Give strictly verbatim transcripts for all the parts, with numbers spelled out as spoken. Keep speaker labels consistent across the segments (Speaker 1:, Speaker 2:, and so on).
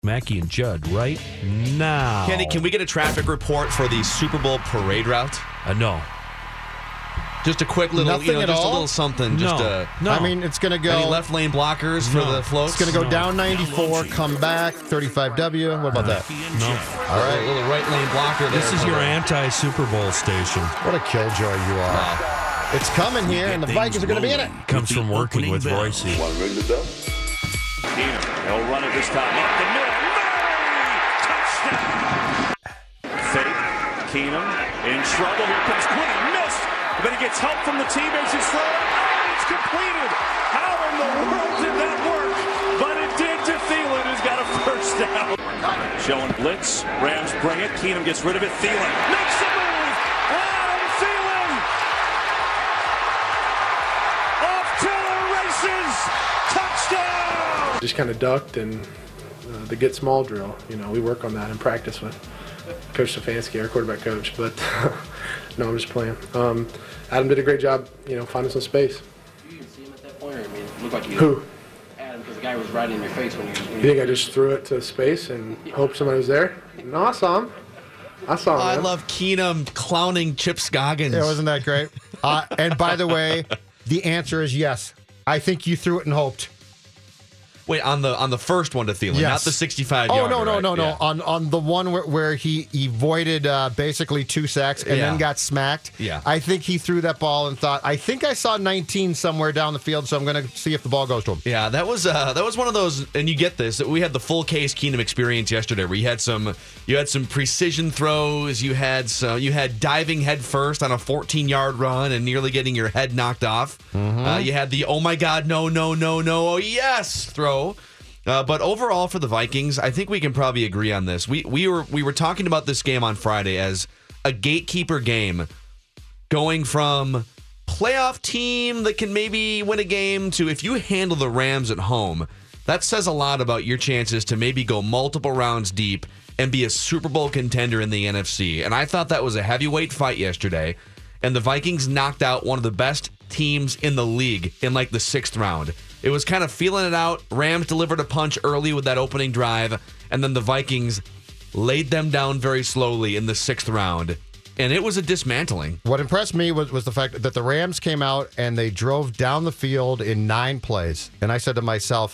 Speaker 1: Mackey and Judd right now.
Speaker 2: Kenny, can we get a traffic report for the Super Bowl parade route?
Speaker 1: Uh, no.
Speaker 2: Just a quick little,
Speaker 3: Nothing
Speaker 2: you know,
Speaker 3: at
Speaker 2: just
Speaker 3: all?
Speaker 2: a little something. Just
Speaker 1: No.
Speaker 2: a,
Speaker 1: No.
Speaker 3: I mean, it's going to go.
Speaker 2: Any left lane blockers for
Speaker 1: No.
Speaker 2: the floats?
Speaker 3: It's going to go
Speaker 1: No.
Speaker 3: down ninety-four, come back, thirty-five W. What about that?
Speaker 1: No.
Speaker 2: All right, a little right lane blocker there.
Speaker 1: This is your anti-Super Bowl station.
Speaker 3: What a killjoy you are.
Speaker 2: Wow.
Speaker 3: It's coming here, and the Vikings are going to be in it.
Speaker 1: Comes from working with Royce.
Speaker 4: Keenum, he'll run it this time up the middle. Murray! Touchdown! Fake. Keenum in trouble. Here comes Quinn. Missed. But he gets help from the teammates. He's throwing. Oh, it's completed. How in the world did that work? But it did to Thielen, who's got a first down. Showing blitz. Rams bring it. Keenum gets rid of it. Thielen makes the move. And Thielen off to the races. Touchdown!
Speaker 5: Just kind of ducked and uh, the get small drill. You know, we work on that in practice with Coach Stefanski, our quarterback coach. But no, I'm just playing. Um, Adam did a great job, you know, finding some space.
Speaker 6: You even see him at that point, or I mean, it looked like you.
Speaker 5: Who?
Speaker 6: Adam, because the guy was right in your face when you. When
Speaker 5: You think I just threw it to space and hoped somebody was there? No, I saw him. I saw him.
Speaker 2: Oh, I
Speaker 5: man.
Speaker 2: love Keenum clowning Chip Scoggins.
Speaker 3: Yeah, wasn't that great? Uh, and by the way, the answer is yes. I think you threw it and hoped.
Speaker 2: Wait, on the on the first one to Thielen,
Speaker 3: Yes.
Speaker 2: not the sixty-five
Speaker 3: Oh,
Speaker 2: yarder,
Speaker 3: no, no,
Speaker 2: right?
Speaker 3: no, no.
Speaker 2: Yeah.
Speaker 3: On on the one where, where he avoided uh, basically two sacks and
Speaker 2: Yeah.
Speaker 3: then got smacked.
Speaker 2: Yeah.
Speaker 3: I think he threw that ball and thought, I think I saw nineteen somewhere down the field, so I'm going to see if the ball goes to him.
Speaker 2: Yeah, that was uh, that was one of those, and you get this. We had the full case Keenum experience yesterday, where you had some you had some precision throws, you had some, you had diving head first on a fourteen yard run and nearly getting your head knocked off. Uh, you had the oh my god, no, no, no, no, oh yes throw. Uh, but overall for the Vikings, I think we can probably agree on this. We we were we were talking about this game on Friday as a gatekeeper game, going from playoff team that can maybe win a game to if you handle the Rams at home, that says a lot about your chances to maybe go multiple rounds deep and be a Super Bowl contender in the N F C. And I thought that was a heavyweight fight yesterday. And the Vikings knocked out one of the best teams in the league in like the sixth round. It was kind of feeling it out. Rams delivered a punch early with that opening drive, and then the Vikings laid them down very slowly in the sixth round. And it was a dismantling.
Speaker 3: What impressed me was, was the fact that the Rams came out and they drove down the field in nine plays. And I said to myself,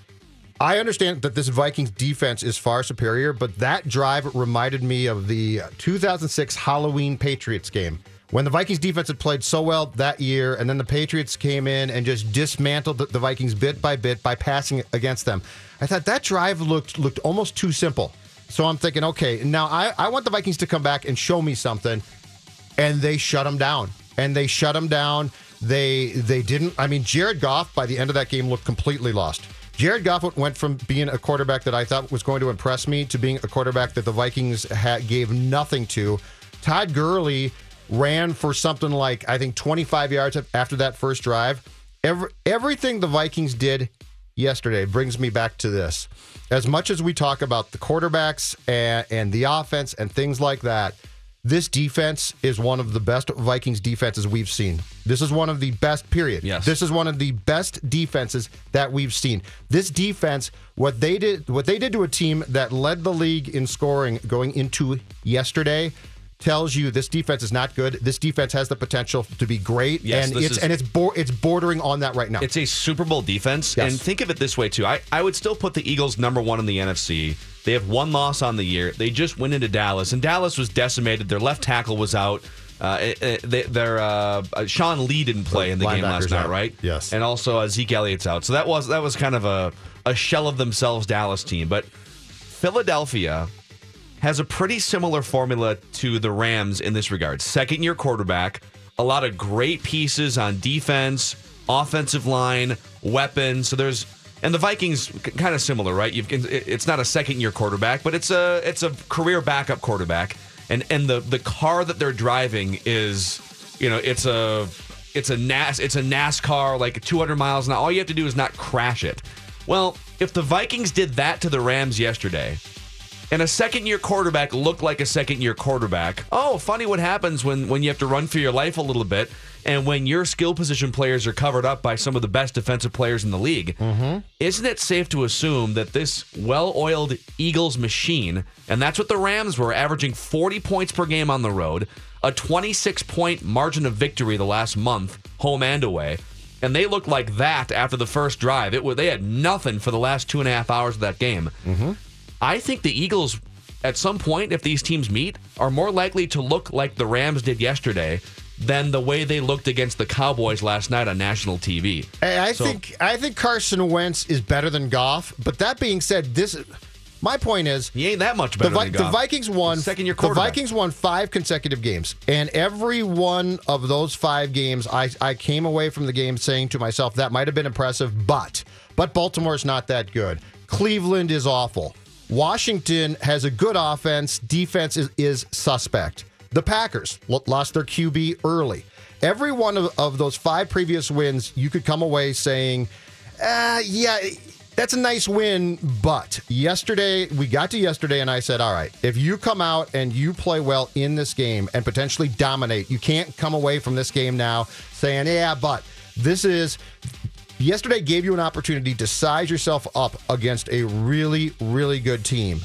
Speaker 3: I understand that this Vikings defense is far superior, but that drive reminded me of the two thousand six Halloween Patriots game, when the Vikings defense had played so well that year, and then the Patriots came in and just dismantled the, the Vikings bit by bit by passing against them. I thought that drive looked looked almost too simple. So I'm thinking, okay, now I, I want the Vikings to come back and show me something. And they shut them down. And they shut them down. They they didn't. I mean, Jared Goff, by the end of that game, looked completely lost. Jared Goff went from being a quarterback that I thought was going to impress me to being a quarterback that the Vikings had, gave nothing to. Todd Gurley ran for something like, I think, twenty-five yards after that first drive. Every, everything the Vikings did yesterday brings me back to this. As much as we talk about the quarterbacks and, and the offense and things like that, this defense is one of the best Vikings defenses we've seen. This is one of the best, period.
Speaker 2: Yes.
Speaker 3: This is one of the best defenses that we've seen. This defense, what they did, what they did to a team that led the league in scoring going into yesterday, tells you this defense is not good. This defense has the potential to be great,
Speaker 2: Yes,
Speaker 3: and
Speaker 2: this
Speaker 3: it's
Speaker 2: is-
Speaker 3: and it's bo- it's bordering on that right now.
Speaker 2: It's a Super Bowl defense.
Speaker 3: Yes.
Speaker 2: And think of it this way, too. I, I would still put the Eagles number one in the N F C. They have one loss on the year. They just went into Dallas, and Dallas was decimated. Their left tackle was out. Uh, it, it, they, their uh, uh, Sean Lee didn't play in the game last
Speaker 3: Linebacker's
Speaker 2: night,
Speaker 3: out.
Speaker 2: right?
Speaker 3: Yes.
Speaker 2: And also uh, Zeke Elliott's out. So that was that was kind of a, a shell of themselves Dallas team. But Philadelphia has a pretty similar formula to the Rams in this regard. Second-year quarterback, a lot of great pieces on defense, offensive line, weapons. So there's and the Vikings kind of similar, right? You've it's not a second-year quarterback, but it's a it's a career backup quarterback. And and the the car that they're driving is, you know, it's a it's a NAS it's a NASCAR like two hundred miles an hour. All you have to do is not crash it. Well, if the Vikings did that to the Rams yesterday, and a second-year quarterback looked like a second-year quarterback. Oh, funny what happens when, when you have to run for your life a little bit. And when your skill position players are covered up by some of the best defensive players in the league, mm-hmm. isn't it safe to assume that this well-oiled Eagles machine, and that's what the Rams were, averaging forty points per game on the road, a twenty-six point margin of victory the last month, home and away, and they looked like that after the first drive. It was, they had nothing for the last two and a half hours of that game.
Speaker 3: Mm-hmm.
Speaker 2: I think the Eagles, at some point, if these teams meet, are more likely to look like the Rams did yesterday than the way they looked against the Cowboys last night on national T V.
Speaker 3: Hey, I
Speaker 2: So-
Speaker 3: think I think Carson Wentz is better than Goff. But that being said, this my point is
Speaker 2: He ain't that much
Speaker 3: the,
Speaker 2: better
Speaker 3: Vi-
Speaker 2: than
Speaker 3: the
Speaker 2: Goff.
Speaker 3: Vikings won.
Speaker 2: Second year
Speaker 3: The
Speaker 2: quarterback.
Speaker 3: Vikings won five consecutive games, and every one of those five games, I I came away from the game saying to myself that might have been impressive, but but Baltimore's not that good. Cleveland is awful. Washington has a good offense. Defense is, is suspect. The Packers lo- lost their Q B early. Every one of, of those five previous wins, you could come away saying, uh, yeah, that's a nice win. But yesterday, we got to yesterday, and I said, all right, if you come out and you play well in this game and potentially dominate, you can't come away from this game now saying, yeah, but this is... Yesterday gave you an opportunity to size yourself up against a really, really good team.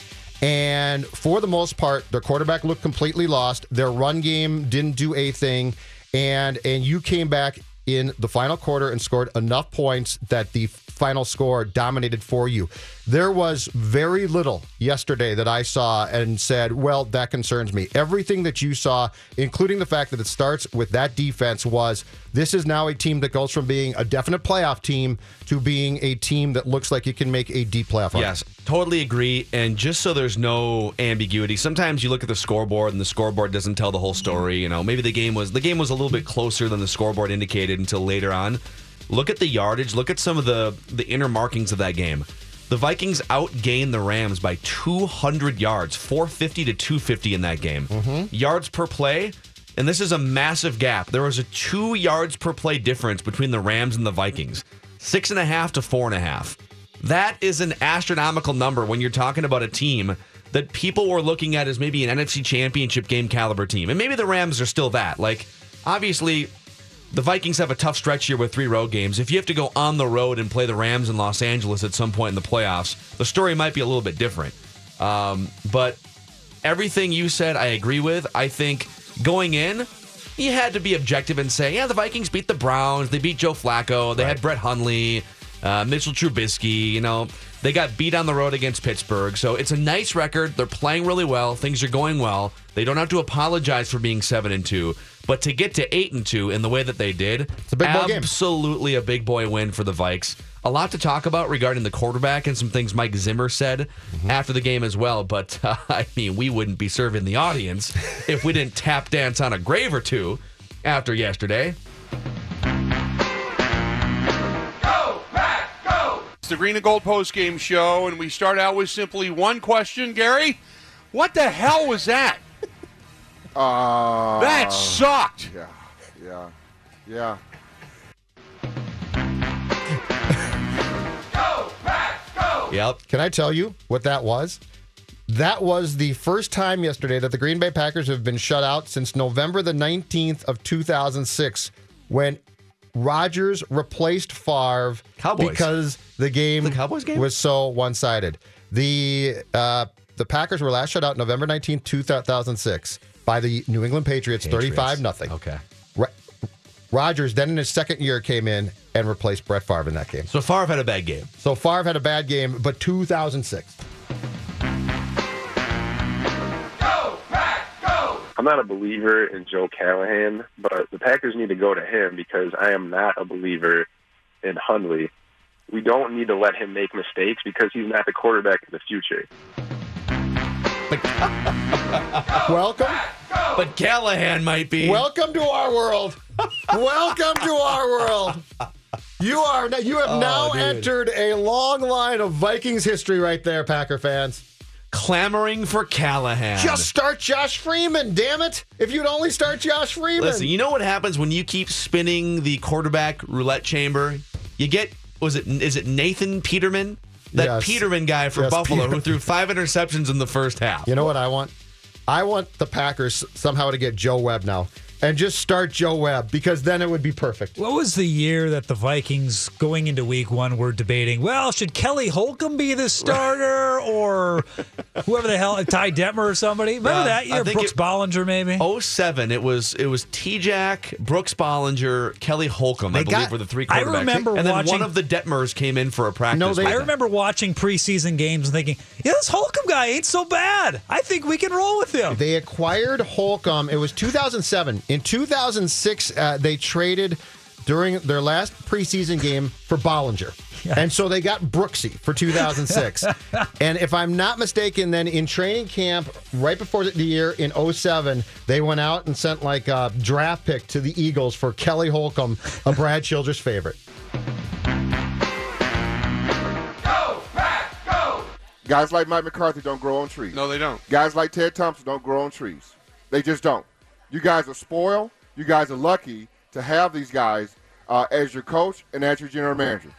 Speaker 3: And for the most part, their quarterback looked completely lost. Their run game didn't do a thing. And and you came back in the final quarter and scored enough points that the final score dominated for you. There was very little yesterday that I saw and said, well, that concerns me. Everything that you saw, including the fact that it starts with that defense, was this is now a team that goes from being a definite playoff team to being a team that looks like it can make a deep playoff run.
Speaker 2: Yes, totally agree. And just so there's no ambiguity, sometimes you look at the scoreboard and the scoreboard doesn't tell the whole story. You know, maybe the game was the game was a little bit closer than the scoreboard indicated until later on. Look at the yardage. Look at some of the the inner markings of that game. The Vikings outgained the Rams by two hundred yards, four fifty to two fifty in that game.
Speaker 3: Mm-hmm.
Speaker 2: Yards per play, and this is a massive gap. There was a two yards per play difference between the Rams and the Vikings, six and a half to four and a half. That is an astronomical number when you're talking about a team that people were looking at as maybe an N F C Championship game caliber team. And maybe the Rams are still that. Like, obviously, the Vikings have a tough stretch here with three road games. If you have to go on the road and play the Rams in Los Angeles at some point in the playoffs, the story might be a little bit different. Um, but everything you said, I agree with. I think going in, you had to be objective and say, yeah, the Vikings beat the Browns. They beat Joe Flacco. They
Speaker 3: Right.
Speaker 2: had Brett Hundley, uh, Mitchell Trubisky. You know, they got beat on the road against Pittsburgh. So it's a nice record. They're playing really well. Things are going well. They don't have to apologize for being seven and two. But to get to eight and two in the way that they did,
Speaker 3: It's a big boy game.
Speaker 2: absolutely a big boy win for the Vikes. A lot to talk about regarding the quarterback and some things Mike Zimmer said
Speaker 3: Mm-hmm.
Speaker 2: after the game as well. But uh, I mean, we wouldn't be serving the audience if we didn't tap dance on a grave or two after yesterday.
Speaker 7: It's the Green and Gold Post Game Show, and we start out with simply one question. Gary, what the hell was that?
Speaker 8: Uh,
Speaker 7: That sucked.
Speaker 8: Yeah, yeah, yeah.
Speaker 2: Yep.
Speaker 3: Can I tell you what that was? That was the first time yesterday that the Green Bay Packers have been shut out since November the nineteenth of two thousand six, when Rodgers replaced Favre
Speaker 2: Cowboys.
Speaker 3: because the game,
Speaker 2: The Cowboys game?
Speaker 3: was so one-sided. The uh, the Packers were last shut out November nineteenth, two thousand six by the New England Patriots, thirty-five nothing.
Speaker 2: Okay.
Speaker 3: Rodgers then in his second year came in and replaced Brett Favre in that game.
Speaker 2: So Favre had a bad game.
Speaker 3: So Favre had a bad game, but two thousand six.
Speaker 9: I'm not a believer in Joe Callahan, but the Packers need to go to him because I am not a believer in Hundley. We don't need to let him make mistakes because he's not the quarterback of the future.
Speaker 3: Welcome.
Speaker 2: But Callahan might be.
Speaker 3: Welcome to our world. Welcome to our world. You are you have
Speaker 2: Oh,
Speaker 3: now
Speaker 2: dude.
Speaker 3: entered a long line of Vikings history right there, Packer fans.
Speaker 2: clamoring for Callahan.
Speaker 3: Just start Josh Freeman, damn it. If you'd only start Josh Freeman.
Speaker 2: Listen, you know what happens when you keep spinning the quarterback roulette chamber? You get, was it, is it Nathan Peterman? That
Speaker 3: Yes.
Speaker 2: Peterman guy for
Speaker 3: Yes,
Speaker 2: Buffalo
Speaker 3: Peter-
Speaker 2: who threw five interceptions in the first half.
Speaker 3: You know what I want? I want the Packers somehow to get Joe Webb now. and just start Joe Webb, because then it would be perfect.
Speaker 10: What was the year that the Vikings, going into week one, were debating, well, should Kelly Holcomb be the starter or whoever the hell, Ty Detmer or somebody? Remember
Speaker 2: Uh,
Speaker 10: that year?
Speaker 2: I think
Speaker 10: Brooks
Speaker 2: it-
Speaker 10: Bollinger, maybe?
Speaker 2: oh seven, it was it was T-Jack, Brooks Bollinger, Kelly Holcomb, I
Speaker 3: They
Speaker 2: believe
Speaker 3: got-
Speaker 2: were the three
Speaker 10: I
Speaker 2: quarterbacks.
Speaker 10: remember
Speaker 2: and then
Speaker 10: watching-
Speaker 2: one of the Detmers came in for a practice.
Speaker 3: No, they-
Speaker 2: with
Speaker 10: I
Speaker 2: them.
Speaker 10: remember watching preseason games and thinking, yeah, this Holcomb guy ain't so bad. I think we can roll with him.
Speaker 3: They acquired Holcomb. It was two thousand seven. In two thousand six, uh, they traded during their last preseason game for Bollinger. And so they got Brooksy for two thousand six. And if I'm not mistaken, then in training camp, right before the year in oh seven, they went out and sent like a draft pick to the Eagles for Kelly Holcomb, a Brad Childress favorite.
Speaker 8: Guys like Mike McCarthy don't grow on trees.
Speaker 7: No, they don't.
Speaker 8: Guys like Ted Thompson don't grow on trees. They just don't. You guys are spoiled. You guys are lucky to have these guys uh, as your coach and as your general manager.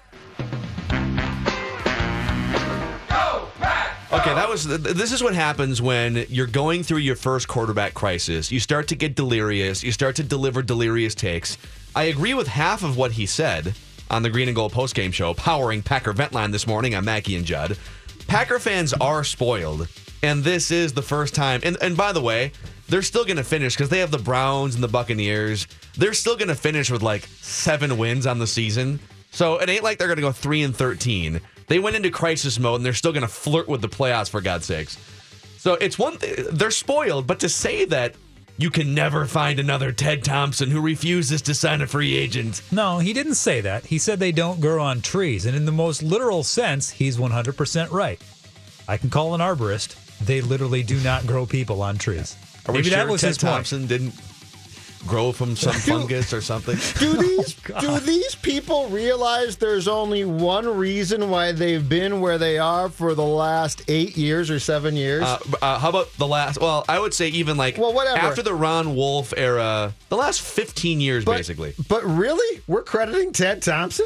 Speaker 2: Okay, that was. This is what happens when you're going through your first quarterback crisis. You start to get delirious. You start to deliver delirious takes. I agree with half of what he said on the Green and Gold postgame show, powering Packer Ventline this morning on Mackey and Judd. Packer fans are spoiled, and this is the first time. And, and by the way, they're still going to finish because they have the Browns and the Buccaneers. They're still going to finish with like seven wins on the season. So it ain't like they're going to go three and thirteen. They went into crisis mode, and they're still going to flirt with the playoffs, for God's sakes. So it's one thing. They're spoiled, but to say that you can never find another Ted Thompson who refuses to sign a free agent.
Speaker 10: No, he didn't say that. He said they don't grow on trees. And in the most literal sense, he's one hundred percent right. I can call an arborist. They literally do not grow people on trees.
Speaker 2: Are we
Speaker 10: Maybe
Speaker 2: sure
Speaker 10: that was
Speaker 2: Ted
Speaker 10: his point.
Speaker 2: Thompson didn't grow from some fungus or something?
Speaker 3: Do these
Speaker 10: Oh,
Speaker 3: do these people realize there's only one reason why they've been where they are for the last eight years or seven years?
Speaker 2: Uh, uh, how about the last? Well, I would say even like
Speaker 3: Well, whatever.
Speaker 2: after the Ron Wolf era, the last fifteen years,
Speaker 3: but,
Speaker 2: basically.
Speaker 3: But really, we're crediting Ted Thompson?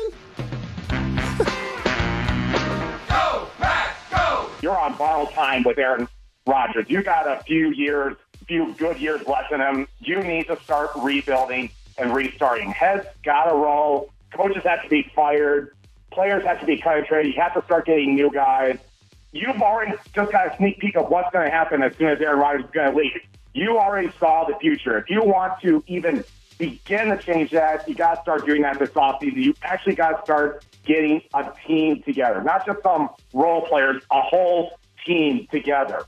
Speaker 11: You're on borrowed time with Aaron Rodgers. You got a few years, few good years left in him. You need to start rebuilding and restarting. Heads got to roll. Coaches have to be fired. Players have to be cut and traded. You have to start getting new guys. You've already just got a sneak peek of what's going to happen as soon as Aaron Rodgers is going to leave. You already saw the future. If you want to even begin to change that, you got to start doing that this offseason. You actually got to start getting a team together, not just some role players, a whole team together.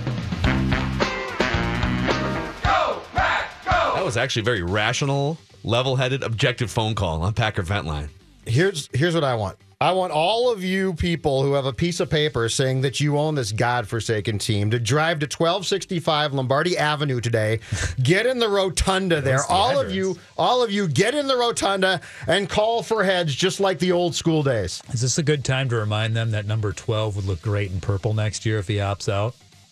Speaker 2: That was actually a very rational, level-headed, objective phone call on Packer Ventline.
Speaker 3: Here's here's what I want. I want all of you people who have a piece of paper saying that you own this godforsaken team to drive to twelve sixty-five Lombardi Avenue today. Get in the rotunda there.
Speaker 10: the
Speaker 3: All
Speaker 10: address?
Speaker 3: of you, all of you, get in the rotunda and call for heads, just like the old school days.
Speaker 10: Is this a good time to remind them that number twelve would look great in purple next year if he opts out?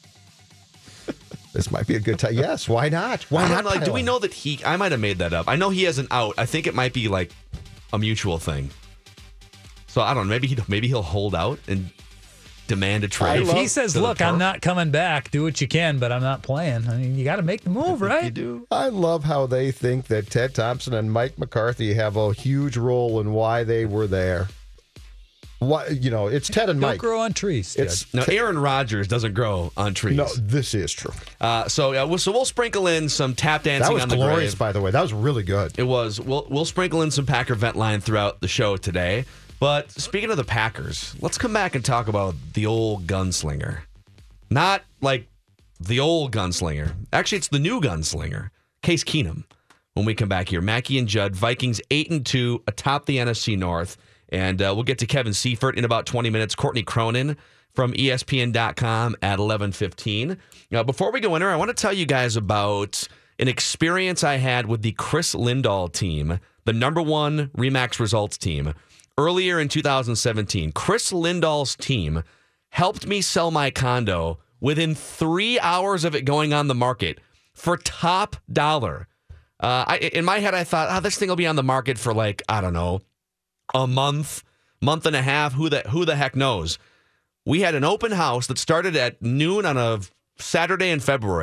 Speaker 3: This might be a good time. Yes, why not? Why
Speaker 2: I
Speaker 3: not?
Speaker 2: don't know, like, do we
Speaker 3: Tyler?
Speaker 2: know that he? I might have made that up. I know he has an out. I think it might be like a mutual thing. So I don't know. Maybe he maybe he'll hold out and demand a trade.
Speaker 10: If he says,
Speaker 2: to the
Speaker 10: look, I'm
Speaker 2: turf.
Speaker 10: not coming back, do what you can, but I'm not playing. I mean, you got to make the move, right?
Speaker 2: You do.
Speaker 3: I love how they think that Ted Thompson and Mike McCarthy have a huge role in why they were there. Why, you know, it's Ted and
Speaker 10: Don't
Speaker 3: Mike.
Speaker 10: grow on trees.
Speaker 3: It's
Speaker 10: Jed.
Speaker 2: Now, Aaron Rodgers doesn't grow on trees.
Speaker 3: No, this is true.
Speaker 2: Uh, so, yeah, we'll, so we'll sprinkle in some tap dancing
Speaker 3: That was
Speaker 2: on the
Speaker 3: glorious,
Speaker 2: grave.
Speaker 3: by the way. That was really good.
Speaker 2: It was. We'll we'll sprinkle in some Packer vent line throughout the show today. But speaking of the Packers, let's come back and talk about the old gunslinger. Not like the old gunslinger. Actually, it's the new gunslinger, Case Keenum. When we come back here, Mackey and Judd, Vikings eight and two atop the N F C North. And uh, we'll get to Kevin Seifert in about twenty minutes. Courtney Cronin from E S P N dot com at eleven fifteen. Now, before we go in there, I want to tell you guys about an experience I had with the Chris Lindahl team, the number one Remax Results team, earlier in two thousand seventeen. Chris Lindahl's team helped me sell my condo within three hours of it going on the market for top dollar. Uh, I, in my head, I thought, oh, this thing will be on the market for like, I don't know, a month, month and a half. Who the who the heck knows? We had an open house that started at noon on a Saturday in February.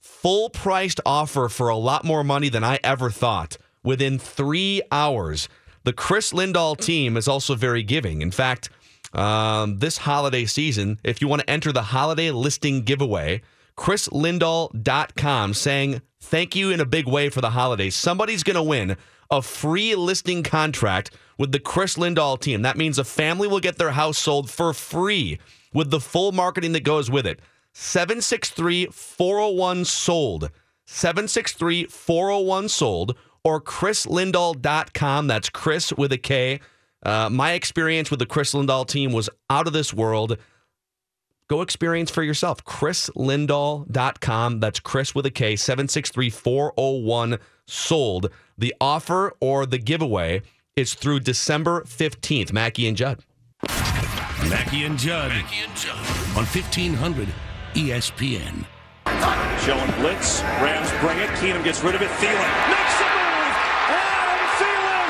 Speaker 2: full-priced offer for a lot more money than I ever thought within three hours. The Chris Lindahl team is also very giving. In fact, um, this holiday season, if you want to enter the holiday listing giveaway, chris lindahl dot com, saying thank you in a big way for the holidays. Somebody's going to win a free listing contract with the Chris Lindahl team. That means a family will get their house sold for free with the full marketing that goes with it. seven six three, four oh one, sold. seven six three, four oh one, sold. Or chris lindahl dot com. That's Chris with a K. Uh, my experience with the Chris Lindahl team was out of this world. Go experience for yourself. chris lindahl dot com. That's Chris with a K. seven six three, four oh one, sold. The offer or the giveaway is through December fifteenth. Mackey and Judd.
Speaker 12: Mackey and Judd. Mackey and Judd. On fifteen hundred E S P N.
Speaker 4: Showing blitz. Rams bring it. Keenum gets rid of it. Thielen makes the move. Adam Thielen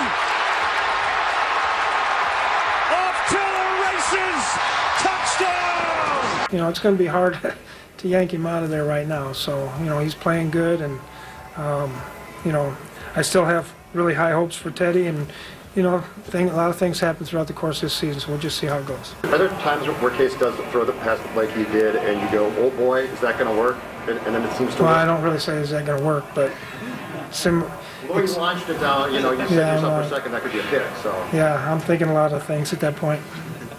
Speaker 4: off to the races. Touchdown.
Speaker 13: You know, it's going to be hard to yank him out of there right now. So, you know, he's playing good. And, um, you know, I still have really high hopes for Teddy. And, you know, thing, a lot of things happen throughout the course of this season. So we'll just see how it goes.
Speaker 14: Are there times where Case does throw the pass like he did and you go, oh boy, is that going to work? And, and then it seems to
Speaker 13: well,
Speaker 14: work.
Speaker 13: I don't really say is that going to work, but sim.
Speaker 14: Well, you launched it down, you know, you said
Speaker 13: yeah,
Speaker 14: yourself
Speaker 13: uh,
Speaker 14: for a second that could be a pick, so.
Speaker 13: Yeah, I'm thinking a lot of things at that point.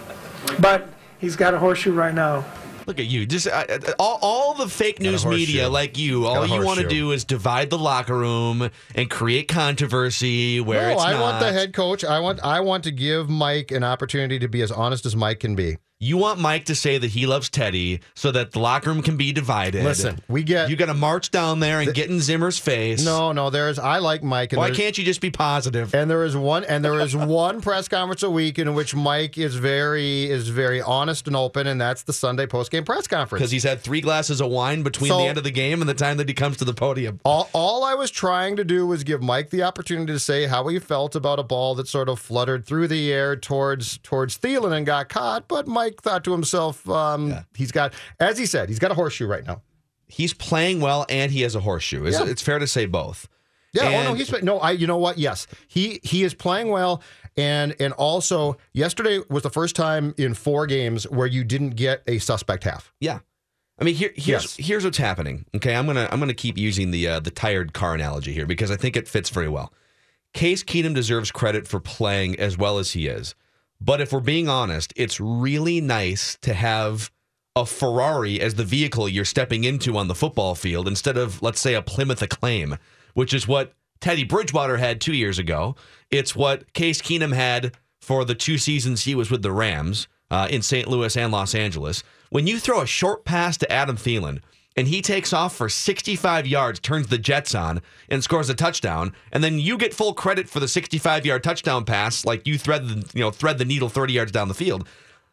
Speaker 13: But he's got a horseshoe right now.
Speaker 2: Look at you. Just uh, all, all the fake news media like you, all you want to do is divide the locker room and create controversy where
Speaker 3: no,
Speaker 2: it's
Speaker 3: I
Speaker 2: not.
Speaker 3: want the head coach. I want I want to give Mike an opportunity to be as honest as Mike can be.
Speaker 2: You want Mike to say that he loves Teddy so that the locker room can be divided.
Speaker 3: Listen, we get...
Speaker 2: You got to march down there and the, get in Zimmer's face.
Speaker 3: No, no, there's... I like Mike. And
Speaker 2: Why can't you just be positive?
Speaker 3: And there is one and there is one press conference a week in which Mike is very is very honest and open, and that's the Sunday postgame press conference.
Speaker 2: Because he's had three glasses of wine between
Speaker 3: so,
Speaker 2: the end of the game and the time that he comes to the podium.
Speaker 3: All, all I was trying to do was give Mike the opportunity to say how he felt about a ball that sort of fluttered through the air towards, towards Thielen and got caught, but Mike thought to himself, Um, yeah. He's got, as he said, he's got a horseshoe right now.
Speaker 2: He's playing well, and he has a horseshoe. It's, yeah. it's fair to say both.
Speaker 3: Yeah.
Speaker 2: And,
Speaker 3: oh no, he's no. I. You know what? Yes, he he is playing well, and and also yesterday was the first time in four games where you didn't get a suspect half.
Speaker 2: Yeah. I mean, here, here's
Speaker 3: yes.
Speaker 2: here's what's happening. Okay, I'm gonna I'm gonna keep using the uh, the tired car analogy here because I think it fits very well. Case Keenum deserves credit for playing as well as he is. But if we're being honest, it's really nice to have a Ferrari as the vehicle you're stepping into on the football field instead of, let's say, a Plymouth Acclaim, which is what Teddy Bridgewater had two years ago. It's what Case Keenum had for the two seasons he was with the Rams uh, in Saint Louis and Los Angeles. When you throw a short pass to Adam Thielen, and he takes off for sixty-five yards, turns the Jets on, and scores a touchdown, and then you get full credit for the sixty-five-yard touchdown pass, like you thread the, you know, thread the needle thirty yards down the field.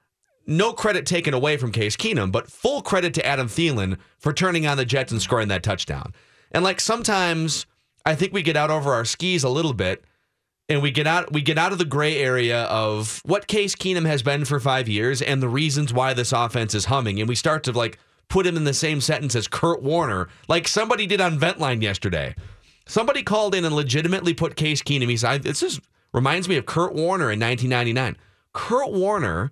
Speaker 2: No credit taken away from Case Keenum, but full credit to Adam Thielen for turning on the Jets and scoring that touchdown. And like sometimes I think we get out over our skis a little bit, and we get out we get out of the gray area of what Case Keenum has been for five years and the reasons why this offense is humming, and we start to like put him in the same sentence as Kurt Warner, like somebody did on Ventline yesterday. Somebody called in and legitimately put Case Keenum. He said, this is, reminds me of Kurt Warner in nineteen ninety-nine. Kurt Warner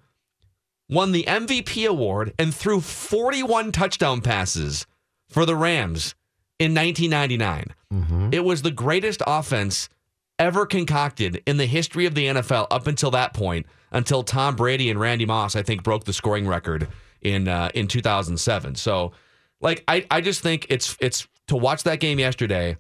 Speaker 2: won the M V P award and threw forty-one touchdown passes for the Rams in nineteen ninety-nine. Mm-hmm. It was the greatest offense ever concocted in the history of the N F L up until that point, until Tom Brady and Randy Moss, I think, broke the scoring record in uh, in two thousand seven. So, like, I, I just think it's it's to watch that game yesterday,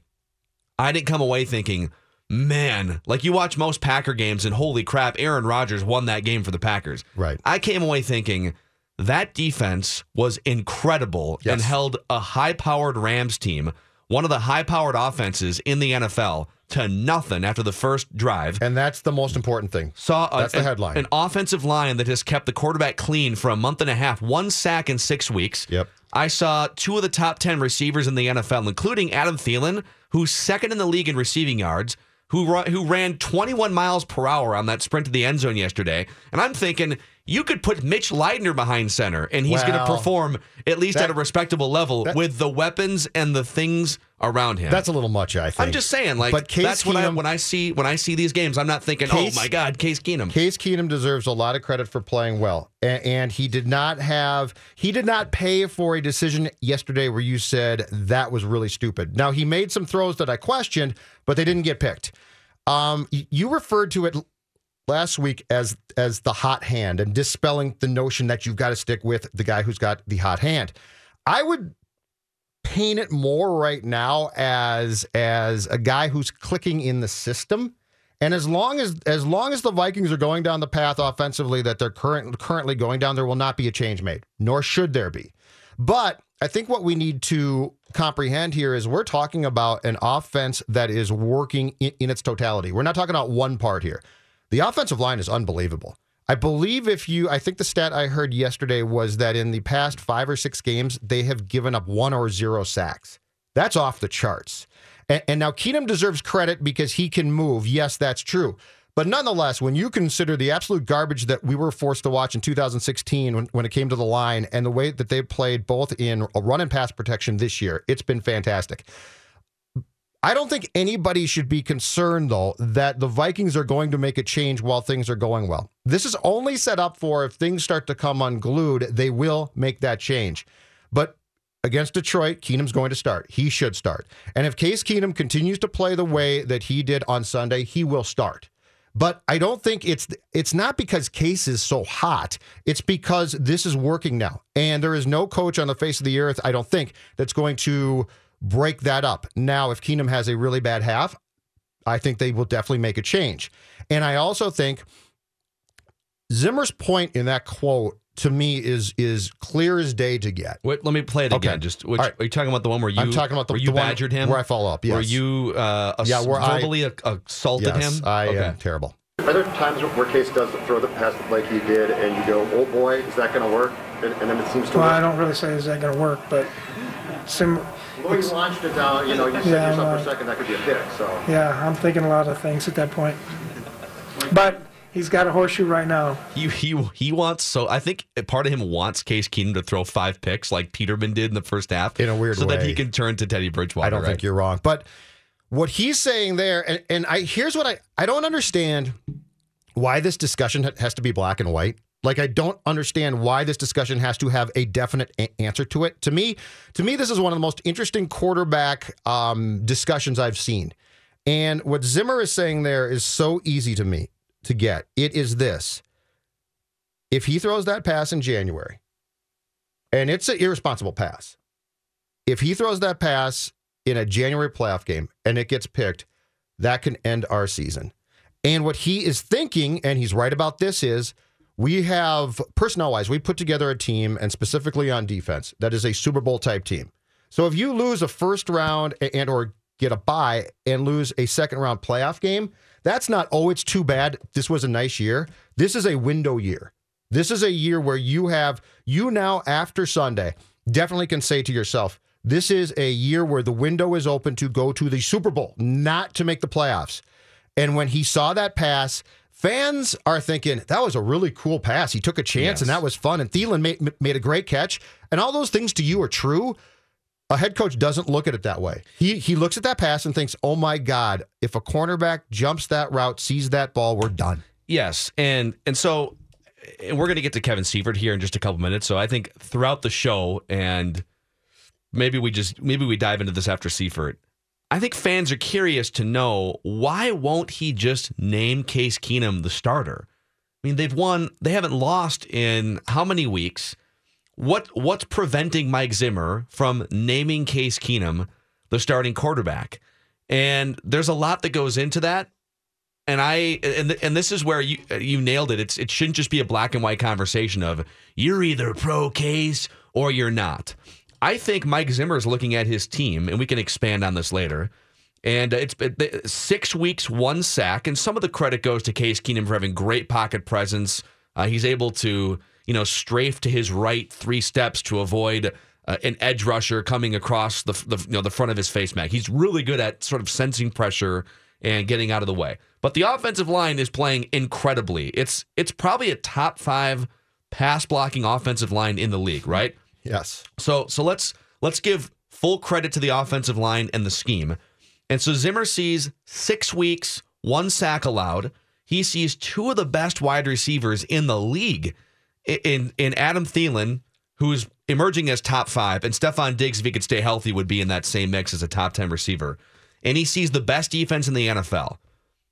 Speaker 2: I didn't come away thinking, man, like you watch most Packer games and holy crap, Aaron Rodgers won that game for the Packers.
Speaker 3: Right.
Speaker 2: I came away thinking that defense was incredible yes. and held a high-powered Rams team, one of the high-powered offenses in the N F L, to nothing after the first drive.
Speaker 3: And that's the most important thing.
Speaker 2: Saw a,
Speaker 3: that's the headline.
Speaker 2: An, an offensive line that has kept the quarterback clean for a month and a half, one sack in six weeks.
Speaker 3: Yep.
Speaker 2: I saw two of the top ten receivers in the N F L, including Adam Thielen, who's second in the league in receiving yards, who who ran twenty-one miles per hour on that sprint to the end zone yesterday. And I'm thinking, You could put Mitch Leidner behind center, and he's going to
Speaker 3: Well,
Speaker 2: perform at least
Speaker 3: that-
Speaker 2: at a respectable level
Speaker 3: that-
Speaker 2: with the weapons and the things around him.
Speaker 3: That's a little much, I think.
Speaker 2: I'm just saying, like
Speaker 3: But Case
Speaker 2: that's what I
Speaker 3: Keenum-
Speaker 2: when I see when I see these games, I'm not thinking,
Speaker 3: Case-
Speaker 2: oh my God, Case Keenum.
Speaker 3: Case Keenum deserves a lot of credit for playing well, A- and he did not have he did not pay for a decision yesterday where you said that was really stupid. Now he made some throws that I questioned, but they didn't get picked. Um, y- you referred to it last week as as the hot hand and dispelling the notion that you've got to stick with the guy who's got the hot hand. I would paint it more right now as as a guy who's clicking in the system. And as long as as long as the Vikings are going down the path offensively that they're current, currently going down, there will not be a change made, nor should there be. But I think what we need to comprehend here is we're talking about an offense that is working in, in its totality. We're not talking about one part here. The offensive line is unbelievable. I believe if you, I think the stat I heard yesterday was that in the past five or six games, they have given up one or zero sacks. That's off the charts. And, and now Keenum deserves credit because he can move. Yes, that's true. But nonetheless, when you consider the absolute garbage that we were forced to watch in two thousand sixteen when, when it came to the line and the way that they played both in a run and pass protection this year, it's been fantastic. I don't think anybody should be concerned, though, that the Vikings are going to make a change while things are going well. This is only set up for if things start to come unglued, they will make that change. But against Detroit, Keenum's going to start. He should start. And if Case Keenum continues to play the way that he did on Sunday, he will start. But I don't think it's it's not because Case is so hot. It's because this is working now. And there is no coach on the face of the earth, I don't think, that's going to break that up. Now, if Keenum has a really bad half, I think they will definitely make a change. And I also think Zimmer's point in that quote to me is is clear as day to get.
Speaker 2: Wait, let me play it
Speaker 3: Okay.
Speaker 2: again. Just which,
Speaker 3: All right.
Speaker 2: are you talking about the one where you?
Speaker 3: I'm talking about the-
Speaker 2: where you
Speaker 3: the one
Speaker 2: badgered him,
Speaker 3: where I follow up, yes.
Speaker 2: Where you uh, ass-
Speaker 3: Yeah, where I-
Speaker 2: verbally assaulted
Speaker 3: Yes,
Speaker 2: him.
Speaker 3: I
Speaker 2: okay.
Speaker 3: am terrible.
Speaker 14: Are there times where Case does throw the pass like he did, and you go, "Oh boy, is that going to work?" And, and then it seems to
Speaker 13: Well,
Speaker 14: work.
Speaker 13: I don't really say is that going to work, but sim-
Speaker 14: Well, you launched it down. You know, you said
Speaker 13: Yeah,
Speaker 14: yourself
Speaker 13: well-
Speaker 14: for a second that could be a pick. So
Speaker 13: yeah, I'm thinking a lot of things at that point. But he's got a horseshoe right now.
Speaker 2: He he he wants so I think part of him wants Case Keenum to throw five picks like Peterman did in the first half
Speaker 3: In a weird
Speaker 2: so that
Speaker 3: way.
Speaker 2: he can turn to Teddy Bridgewater.
Speaker 3: I don't
Speaker 2: right?
Speaker 3: think you're wrong. But what he's saying there, and, and I here's what I, I don't understand why this discussion ha- has to be black and white. Like, I don't understand why this discussion has to have a definite a- answer to it. To me, to me, this is one of the most interesting quarterback um, discussions I've seen. And what Zimmer is saying there is so easy to me to get. It is this. If he throws that pass in January, and it's an irresponsible pass, if he throws that pass in a January playoff game and it gets picked, that can end our season. And what he is thinking, and he's right about this, is we have, personnel-wise, we put together a team, and specifically on defense, that is a Super Bowl type team. So if you lose a first round and or get a bye and lose a second round playoff game, that's not, oh, it's too bad, this was a nice year. This is a window year. This is a year where you have, you now after Sunday, definitely can say to yourself, this is a year where the window is open to go to the Super Bowl, not to make the playoffs. And when he saw that pass, fans are thinking, that was a really cool pass. He took a chance,
Speaker 2: Yes.
Speaker 3: and that was fun. And Thielen made, made a great catch. And all those things to you are true. A head coach doesn't look at it that way. He he looks at that pass and thinks, oh, my God, if a cornerback jumps that route, sees that ball, we're done.
Speaker 2: Yes, and and so and we're going to get to Kevin Seifert here in just a couple minutes. So I think throughout the show, and maybe we just maybe we dive into this after Seifert. I think fans are curious to know, why won't he just name Case Keenum the starter? I mean, they've won, they haven't lost in how many weeks? What what's preventing Mike Zimmer from naming Case Keenum the starting quarterback? And there's a lot that goes into that. And I and and this is where you you nailed it. It's it shouldn't just be a black and white conversation of you're either pro Case or you're not. I think Mike Zimmer is looking at his team, and we can expand on this later. And it's it, six weeks, one sack, and some of the credit goes to Case Keenum for having great pocket presence. Uh, he's able to, you know, strafe to his right three steps to avoid uh, an edge rusher coming across the, the you know the front of his face mask. He's really good at sort of sensing pressure and getting out of the way. But the offensive line is playing incredibly. It's it's probably a top five pass blocking offensive line in the league, right?
Speaker 3: Yes.
Speaker 2: So so let's let's give full credit to the offensive line and the scheme. And so Zimmer sees six weeks, one sack allowed. He sees two of the best wide receivers in the league in in Adam Thielen, who's emerging as top five, and Stephon Diggs, if he could stay healthy, would be in that same mix as a top ten receiver. And he sees the best defense in the N F L.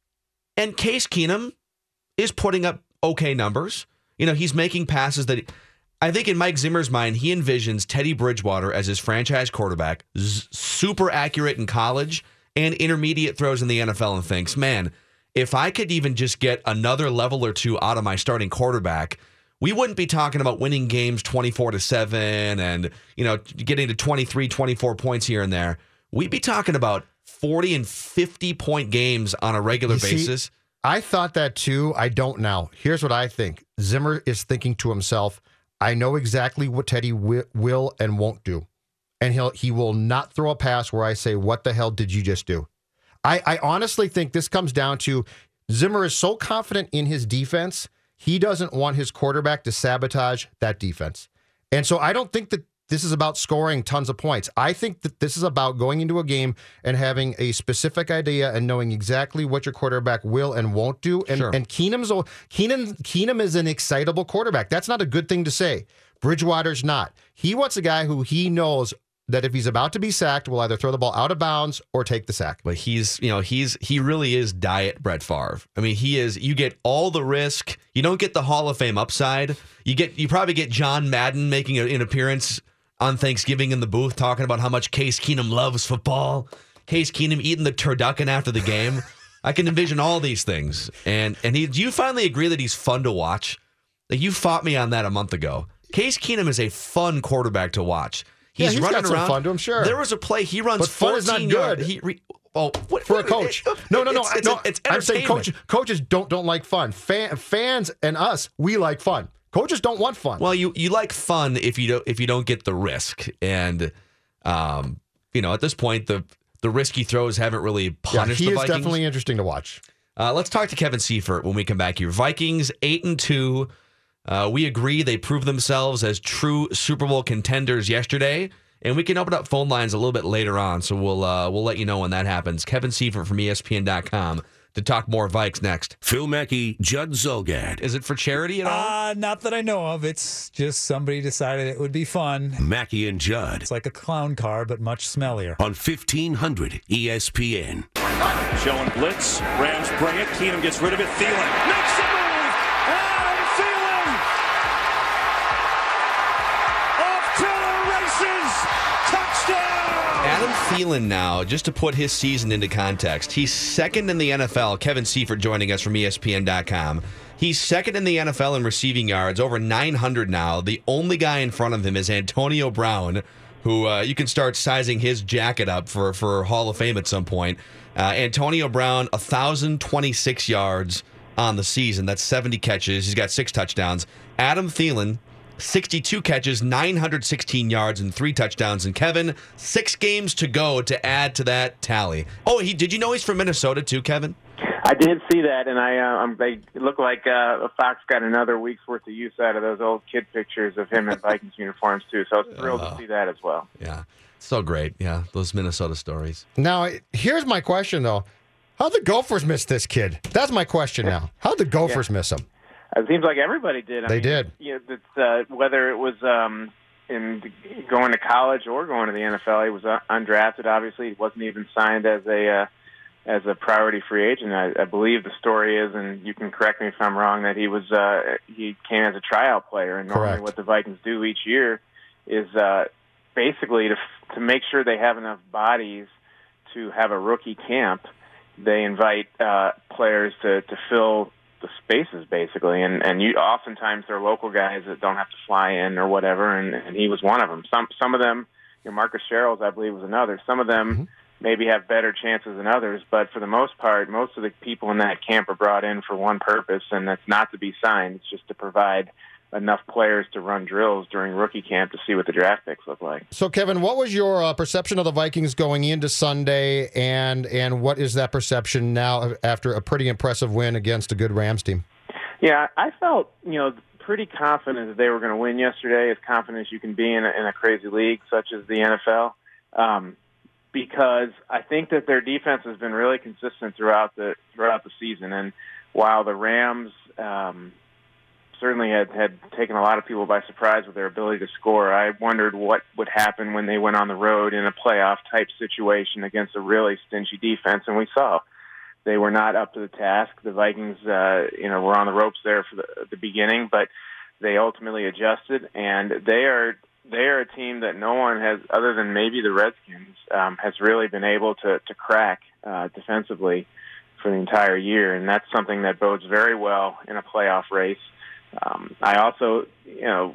Speaker 2: And Case Keenum is putting up okay numbers. You know, he's making passes that I think in Mike Zimmer's mind, he envisions Teddy Bridgewater as his franchise quarterback, z- super accurate in college and intermediate throws in the N F L, and thinks, man, if I could even just get another level or two out of my starting quarterback, we wouldn't be talking about winning games twenty-four to seven and, you know, getting to twenty-three, twenty-four points here and there. We'd be talking about forty and fifty point games on a regular
Speaker 3: You see,
Speaker 2: basis.
Speaker 3: I thought that too. I don't now. Here's what I think. Zimmer is thinking to himself, I know exactly what Teddy wi- will and won't do. And he'll he will not throw a pass where I say, what the hell did you just do? I, I honestly think this comes down to Zimmer is so confident in his defense, he doesn't want his quarterback to sabotage that defense. And so I don't think that this is about scoring tons of points. I think that this is about going into a game and having a specific idea and knowing exactly what your quarterback will and won't do. And,
Speaker 2: Sure.
Speaker 3: and Keenum's Keenum, Keenum is an excitable quarterback. That's not a good thing to say. Bridgewater's not. He wants a guy who he knows that if he's about to be sacked, will either throw the ball out of bounds or take the sack.
Speaker 2: But he's, you know, he's he really is diet Brett Favre. I mean, he is. You get all the risk. You don't get the Hall of Fame upside. You get you probably get John Madden making a, an appearance on Thanksgiving in the booth talking about how much Case Keenum loves football. Case Keenum eating the turducken after the game. I can envision all these things. And and he, do you finally agree that he's fun to watch? Like, you fought me on that a month ago. Case Keenum is a fun quarterback to watch.
Speaker 3: Yeah,
Speaker 2: He's,
Speaker 3: he's
Speaker 2: running
Speaker 3: got some
Speaker 2: around.
Speaker 3: fun to him, sure.
Speaker 2: There was a play he runs
Speaker 3: But fun is not
Speaker 2: fourteen
Speaker 3: good.
Speaker 2: yards. He re, oh, what,
Speaker 3: For
Speaker 2: what-
Speaker 3: a coach.
Speaker 2: it-
Speaker 3: No, no, no.
Speaker 2: It's,
Speaker 3: I-
Speaker 2: it's,
Speaker 3: no
Speaker 2: it's
Speaker 3: I'm saying
Speaker 2: entertainment.
Speaker 3: coaches, coaches don't don't like fun. Fan, fans and us, we like fun. Coaches don't want fun.
Speaker 2: Well, you you like fun if you don't if you don't get the risk, and um, you know, at this point the the risky throws haven't really
Speaker 3: yeah,
Speaker 2: punished
Speaker 3: he
Speaker 2: the
Speaker 3: is
Speaker 2: Vikings.
Speaker 3: definitely interesting to watch.
Speaker 2: Uh, let's talk to Kevin Seifert when we come back here. Vikings eight and two. Uh, we agree they proved themselves as true Super Bowl contenders yesterday, and we can open up phone lines a little bit later on. So we'll uh, we'll let you know when that happens. Kevin Seifert from E S P N dot com to talk more Vikes next.
Speaker 12: Phil Mackey, Judd Zolgad.
Speaker 2: Is it for charity at all?
Speaker 10: Uh, not that I know of. It's just somebody decided it would be fun.
Speaker 12: Mackey and Judd.
Speaker 10: It's like a clown car, but much smellier.
Speaker 12: On fifteen hundred E S P N.
Speaker 4: Showing blitz. Rams bring it. Keenum gets rid of it. Thielen makes the move. Adam Thielen. Off to the races. Touchdown.
Speaker 2: Adam Thielen now, just to put his season into context, he's second in the N F L. Kevin Seifert joining us from E S P N dot com. He's second in the N F L in receiving yards, over nine hundred now. The only guy in front of him is Antonio Brown, who uh, you can start sizing his jacket up for, for Hall of Fame at some point. Uh, Antonio Brown, one thousand twenty-six yards on the season. That's seventy catches. He's got six touchdowns. Adam Thielen, sixty-two catches, nine hundred sixteen yards, and three touchdowns. And Kevin, six games to go to add to that tally. Oh, he did you know he's from Minnesota too, Kevin?
Speaker 15: I did see that, and I uh, um, they look like uh, Fox got another week's worth of use out of those old kid pictures of him in Vikings uniforms too. So I was thrilled
Speaker 2: Oh.
Speaker 15: to see that as well.
Speaker 2: Yeah, so great. Yeah, those Minnesota stories.
Speaker 3: Now, here's my question, though. How'd the Gophers miss this kid? That's my question now. How'd the Gophers
Speaker 15: Yeah.
Speaker 3: miss him?
Speaker 15: It seems like everybody did. I
Speaker 3: They
Speaker 15: mean,
Speaker 3: did.
Speaker 15: You know, it's, uh, whether it was um, in going to college or going to the N F L, he was uh, undrafted. Obviously, he wasn't even signed as a uh, as a priority free agent. I, I believe the story is, and you can correct me if I'm wrong, that he was uh, he came as a tryout player. And normally,
Speaker 3: Correct.
Speaker 15: what the Vikings do each year is uh, basically to to make sure they have enough bodies to have a rookie camp. They invite uh, players to, to fill the spaces, basically, and and you oftentimes they're local guys that don't have to fly in or whatever, and, and he was one of them. Some some of them, you know, Marcus Sherrills, I believe, was another. Some of them
Speaker 3: Mm-hmm.
Speaker 15: maybe have better chances than others, but for the most part, most of the people in that camp are brought in for one purpose, and that's not to be signed. It's just to provide enough players to run drills during rookie camp to see what the draft picks look like.
Speaker 3: So, Kevin, what was your uh, perception of the Vikings going into Sunday, and and what is that perception now after a pretty impressive win against a good Rams team?
Speaker 15: Yeah, I felt, you know, pretty confident that they were going to win yesterday, as confident as you can be in a, in a crazy league such as the N F L, um, because I think that their defense has been really consistent throughout the throughout the season. And while the Rams um, certainly had, had taken a lot of people by surprise with their ability to score, I wondered what would happen when they went on the road in a playoff-type situation against a really stingy defense, and we saw. They were not up to the task. The Vikings, uh, you know, were on the ropes there for the, the beginning, but they ultimately adjusted, and they are they are a team that no one has, other than maybe the Redskins, um, has really been able to to crack uh, defensively for the entire year, and that's something that bodes very well in a playoff race. Um, I also, you know,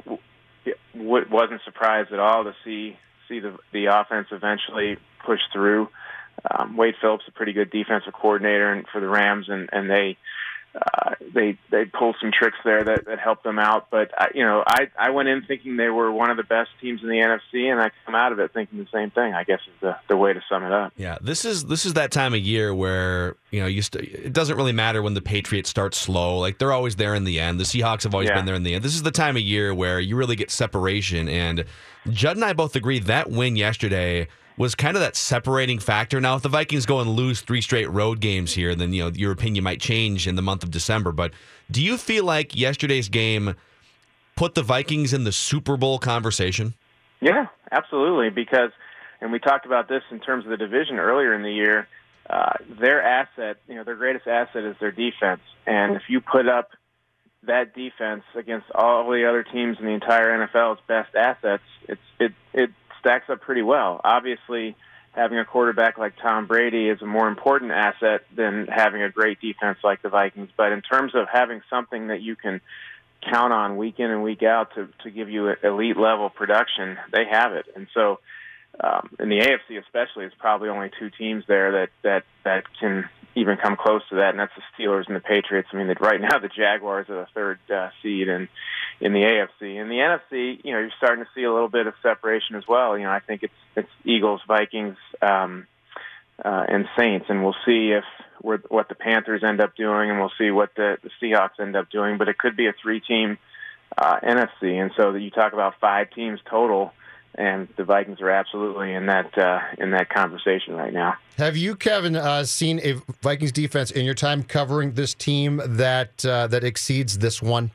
Speaker 15: w- wasn't surprised at all to see see the the offense eventually push through. Um, Wade Phillips, a pretty good defensive coordinator and for the Rams, and, and they uh, they they pulled some tricks there that, that helped them out. But I, you know, I I went in thinking they were one of the best teams in the N F C, and I come out of it thinking the same thing. I guess is the, the way to sum it up.
Speaker 2: Yeah, this is this is that time of year where you know you st- it doesn't really matter when the Patriots start slow. Like they're always there in the end. The Seahawks have always
Speaker 15: Yeah.
Speaker 2: been there in the end. This is the time of year where you really get separation. And Judd and I both agree that win yesterday was kind of that separating factor. Now, if the Vikings go and lose three straight road games here, then you know your opinion might change in the month of December. But do you feel like yesterday's game put the Vikings in the Super Bowl conversation?
Speaker 15: Yeah, absolutely. Because, and we talked about this in terms of the division earlier in the year, uh, their asset, you know, their greatest asset is their defense. And if you put up that defense against all the other teams in the entire N F L's best assets, it's it it stacks up pretty well. Obviously, having a quarterback like Tom Brady is a more important asset than having a great defense like the Vikings. But in terms of having something that you can count on week in and week out to, to give you elite level production, they have it. And so um, in the A F C especially, it's probably only two teams there that, that, that can even come close to that, and that's the Steelers and the Patriots. I mean, right now the Jaguars are the third uh, seed in, in the A F C. In the N F C, you know, you're starting to see a little bit of separation as well. You know, I think it's it's Eagles, Vikings, um, uh, and Saints, and we'll see if we're, what the Panthers end up doing, and we'll see what the, the Seahawks end up doing. But it could be a three-team uh, N F C, and so that you talk about five teams total, and the Vikings are absolutely in that uh, in that conversation right now.
Speaker 3: Have you, Kevin, uh, seen a Vikings defense in your time covering this team that uh, that exceeds this one?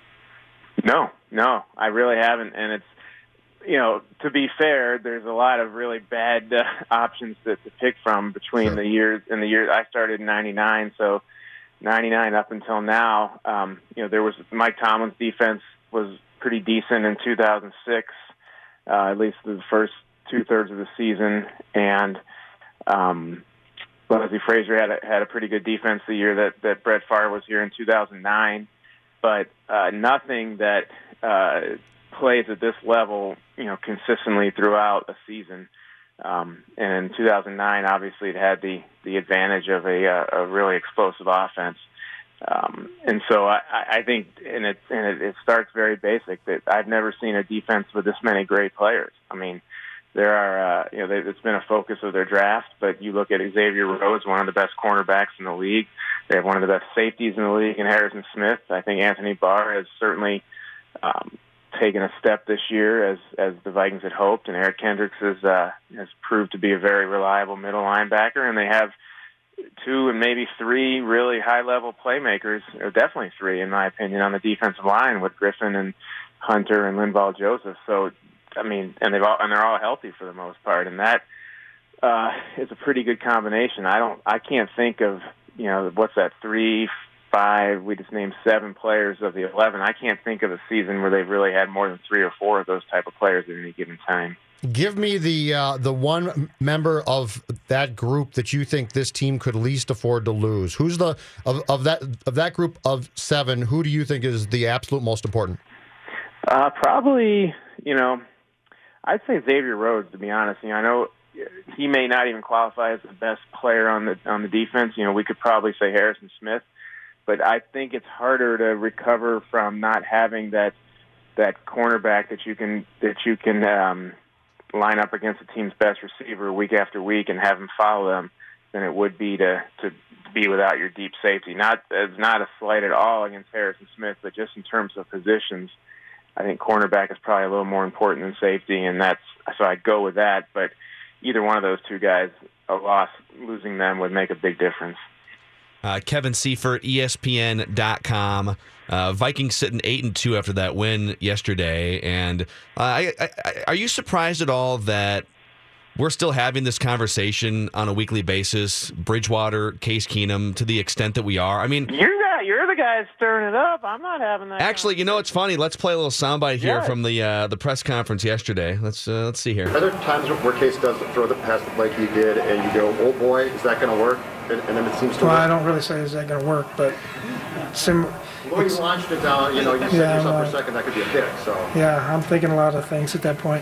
Speaker 15: No, no, I really haven't. And it's, you know, to be fair, there's a lot of really bad uh, options to, to pick from between
Speaker 3: Sure.
Speaker 15: the years. And the years I started in ninety-nine, so ninety-nine up until now, um, you know, there was Mike Tomlin's defense was pretty decent in two thousand six. Uh, at least the first two-thirds of the season, and um, Leslie Frazier had a, had a pretty good defense the year that, that Brett Favre was here in two thousand nine, but uh, nothing that uh, plays at this level, you know, consistently throughout a season. Um, and in two thousand nine, obviously, it had the, the advantage of a, uh, a really explosive offense. Um, and so I, I think, and it, and it, it starts very basic, that I've never seen a defense with this many great players. I mean, there are, uh, you know, they, it's been a focus of their draft, but you look at Xavier Rhodes, one of the best cornerbacks in the league. They have one of the best safeties in the league in Harrison Smith. I think Anthony Barr has certainly um, taken a step this year as, as the Vikings had hoped, and Eric Kendricks is, uh, has proved to be a very reliable middle linebacker, and they have two and maybe three really high-level playmakers, or definitely three, in my opinion, on the defensive line with Griffin and Hunter and Linval Joseph. So, I mean, and they've all and they're all healthy for the most part, and that uh, is a pretty good combination. I don't, I can't think of, you know, what's that, three, five? We just named seven players of the eleven. I can't think of a season where they've really had more than three or four of those type of players at any given time.
Speaker 3: Give me the uh, the one member of that group that you think this team could least afford to lose. Who's the of, of that of that group of seven? Who do you think is the absolute most important?
Speaker 15: Uh, probably, you know, I'd say Xavier Rhodes. To be honest, you know, I know he may not even qualify as the best player on the on the defense. You know, we could probably say Harrison Smith, but I think it's harder to recover from not having that that cornerback that you can that you can um, line up against the team's best receiver week after week and have him follow them than it would be to to be without your deep safety. Not it's not a slight at all against Harrison Smith, but just in terms of positions, I think cornerback is probably a little more important than safety, and that's so I'd go with that. But either one of those two guys, a loss, losing them would make a big difference.
Speaker 2: Uh, Kevin Seifert, E S P N dot com. Uh, Vikings sitting eight and two after that win yesterday. And uh, I, I, I, are you surprised at all that we're still having this conversation on a weekly basis, Bridgewater, Case Keenum, to the extent that we are? I mean,
Speaker 15: you're the, you're the guy stirring it up. I'm not having that.
Speaker 2: Actually, you know, it's funny. Let's play a little soundbite here
Speaker 15: Yeah.
Speaker 2: from the uh, the press conference yesterday. Let's uh, let's see here.
Speaker 14: Are there times where Case does throw the pass like he did, and you go, "Oh boy, is that going to work?" And, and then it seems to
Speaker 13: Well,
Speaker 14: work.
Speaker 13: I don't really say is that going to work, but sim.
Speaker 14: Well, you launched it down. You know, you set
Speaker 13: Yeah,
Speaker 14: yourself for
Speaker 13: well,
Speaker 14: a second. That could be a pick. So.
Speaker 13: Yeah, I'm thinking a lot of things at that point.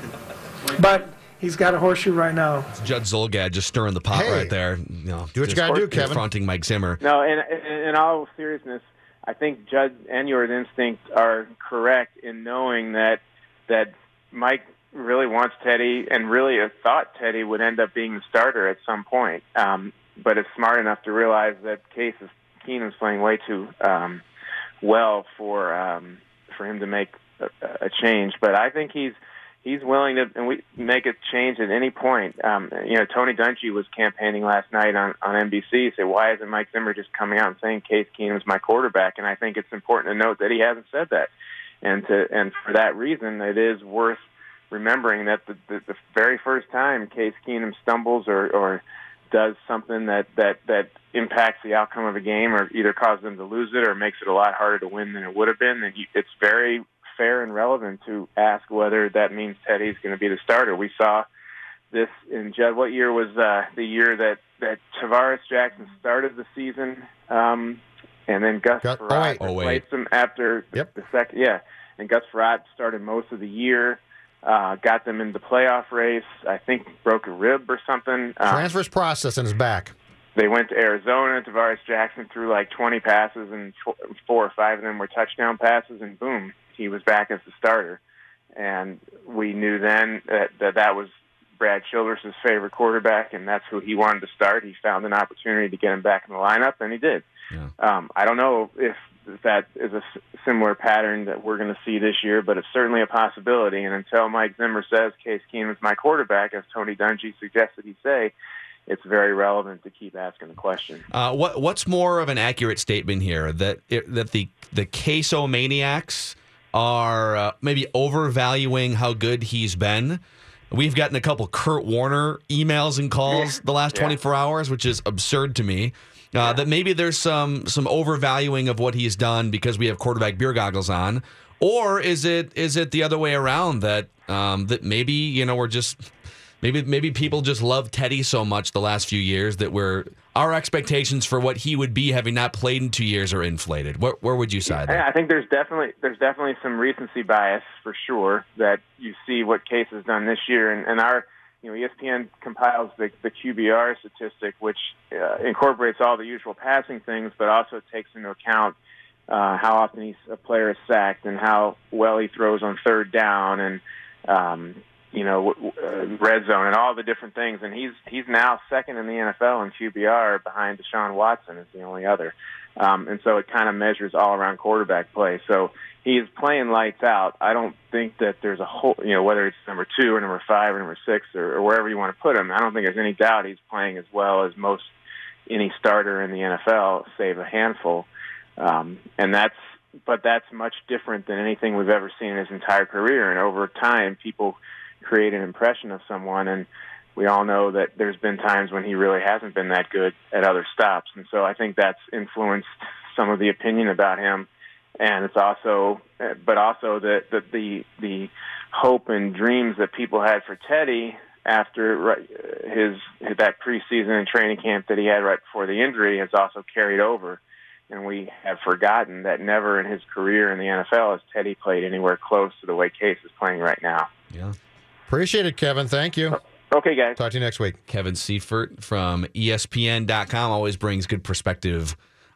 Speaker 13: But he's got a horseshoe right now.
Speaker 2: Judd Zolgad just stirring the pot
Speaker 3: Hey.
Speaker 2: right there. You know,
Speaker 3: Do what you
Speaker 2: just
Speaker 3: gotta do, Kevin.
Speaker 2: Confronting Mike Zimmer.
Speaker 15: No, in, in, in all seriousness, I think Judd and your instinct are correct in knowing that that Mike really wants Teddy and really thought Teddy would end up being the starter at some point. Um, but is smart enough to realize that Case is Keenum's playing way too um, well for um, for him to make a, a change. But I think he's he's willing to and we make a change at any point. Um, you know, Tony Dungy was campaigning last night on, on N B C. Say, why isn't Mike Zimmer just coming out and saying Case Keenum's my quarterback? And I think it's important to note that he hasn't said that. And to and for that reason, it is worth remembering that the, the, the very first time Case Keenum stumbles or, or does something that, that, that impacts the outcome of a game or either causes them to lose it or makes it a lot harder to win than it would have been, then you, it's very fair and relevant to ask whether that means Teddy's going to be the starter. We saw this in Judd. What year was uh, the year that, that Tavares Jackson started the season, um, and then Gus
Speaker 3: Gus-
Speaker 15: Frerotte
Speaker 3: oh, wait.
Speaker 15: replaced him after the,
Speaker 3: Yep.
Speaker 15: the second? Yeah, and Gus Frerotte started most of the year. Uh, got them in the playoff race. I think broke a rib or something. Um,
Speaker 3: Transfers process and is back.
Speaker 15: they went to Arizona. Tavares Jackson threw like twenty passes, and four, four or five of them were touchdown passes, and boom, he was back as the starter. And we knew then that that, that was Brad Childress' favorite quarterback, and that's who he wanted to start. He found an opportunity to get him back in the lineup, and he did.
Speaker 2: Yeah.
Speaker 15: Um, I don't know if that is a s- similar pattern that we're going to see this year, but it's certainly a possibility. And until Mike Zimmer says Case Keenum is my quarterback, as Tony Dungy suggested he say, it's very relevant to keep asking the question.
Speaker 2: Uh, what what's more of an accurate statement here that it, that the the Queso maniacs are uh, maybe overvaluing how good he's been? We've gotten a couple Kurt Warner emails and calls the last
Speaker 15: Yeah.
Speaker 2: twenty-four hours, which is absurd to me. Uh, that maybe there's some some overvaluing of what he's done because we have quarterback beer goggles on, or is it is it the other way around that um, that maybe you know we're just maybe maybe people just love Teddy so much the last few years that we're our expectations for what he would be having not played in two years are inflated. Where, where would you side there?
Speaker 15: Yeah, I think there's definitely there's definitely some recency bias for sure that you see what Case has done this year, and, and our you know E S P N compiles the, the Q B R statistic, which uh, incorporates all the usual passing things, but also takes into account uh, how often he's, a player is sacked and how well he throws on third down and um, you know w- w- uh, red zone and all the different things. And he's he's now second in the N F L in Q B R behind Deshaun Watson is the only other. Um, and so it kind of measures all-around quarterback play. So he's playing lights out. I don't think that there's a whole, you know, whether it's number two or number five or number six or, or wherever you want to put him, I don't think there's any doubt he's playing as well as most any starter in the N F L, save a handful. Um, and that's, but that's much different than anything we've ever seen in his entire career. And over time, people create an impression of someone, and we all know that there's been times when he really hasn't been that good at other stops. And so I think that's influenced some of the opinion about him. And it's also, but also the, the, the, the hope and dreams that people had for Teddy after his, that preseason and training camp that he had right before the injury has also carried over. And we have forgotten that never in his career in the N F L has Teddy played anywhere close to the way Case is playing right now.
Speaker 2: Yeah.
Speaker 3: Appreciate it, Kevin. Thank you.
Speaker 15: Okay, guys.
Speaker 3: Talk to you next week.
Speaker 2: Kevin Seifert from E S P N dot com always brings good perspective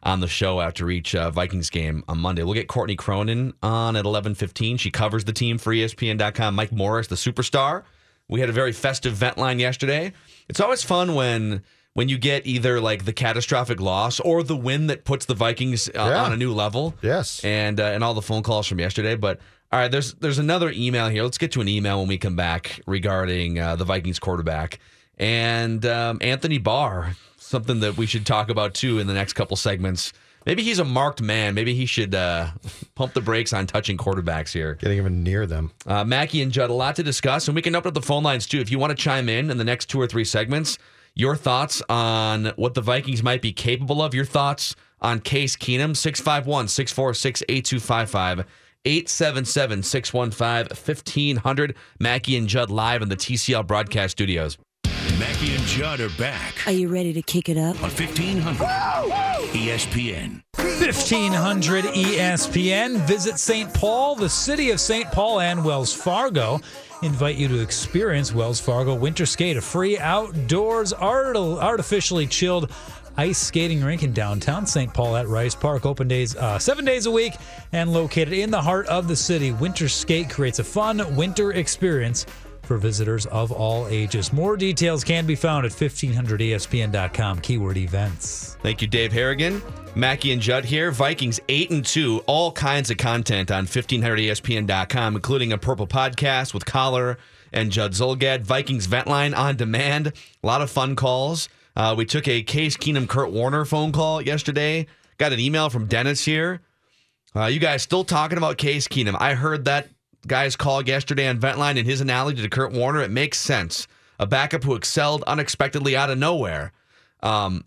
Speaker 2: on the show after each uh, Vikings game on Monday. We'll get Courtney Cronin on at eleven fifteen. She covers the team for E S P N dot com. Mike Morris, the superstar. We had a very festive vent line yesterday. It's always fun when when you get either like the catastrophic loss or the win that puts the Vikings uh,
Speaker 3: Yeah.
Speaker 2: on a new level.
Speaker 3: Yes.
Speaker 2: And uh, and all the phone calls from yesterday. But all right, there's there's another email here. Let's get to an email when we come back regarding uh, the Vikings quarterback. And um, Anthony Barr, something that we should talk about too in the next couple segments. Maybe he's a marked man. Maybe he should uh, pump the brakes on touching quarterbacks here.
Speaker 3: Getting even near them.
Speaker 2: Uh, Mackie and Judd, a lot to discuss, and we can open up the phone lines too. If you want to chime in in the next two or three segments, your thoughts on what the Vikings might be capable of, your thoughts on Case Keenum, six five one, six four six, eight two five five, eight seven seven, six one five, fifteen hundred. Mackie and Judd live in the T C L broadcast studios.
Speaker 12: Mackie and Judd are back
Speaker 16: Are you ready to kick it up?
Speaker 12: on fifteen hundred E S P N.
Speaker 10: fifteen hundred E S P N. Visit Saint Paul, the city of Saint Paul, and Wells Fargo. Invite you to experience Wells Fargo Winter Skate, a free outdoors art- artificially chilled ice skating rink in downtown Saint Paul at Rice Park. Open days uh, seven days a week and located in the heart of the city. Winter Skate creates a fun winter experience for visitors of all ages. More details can be found at fifteen hundred E S P N dot com, keyword events.
Speaker 2: Thank you, Dave Harrigan. Mackie and Judd here. Vikings eight and two. All kinds of content on fifteen hundred E S P N dot com, including a Purple podcast with Collar and Judd Zolgad. Vikings Vent Line on demand. A lot of fun calls. Uh, we took a Case Keenum Kurt Warner phone call yesterday. Got an email from Dennis here. Uh, you guys still talking about Case Keenum. I heard that guy's call yesterday on Vent Line and his analogy to Kurt Warner. It makes sense. A backup who excelled unexpectedly out of nowhere. Um,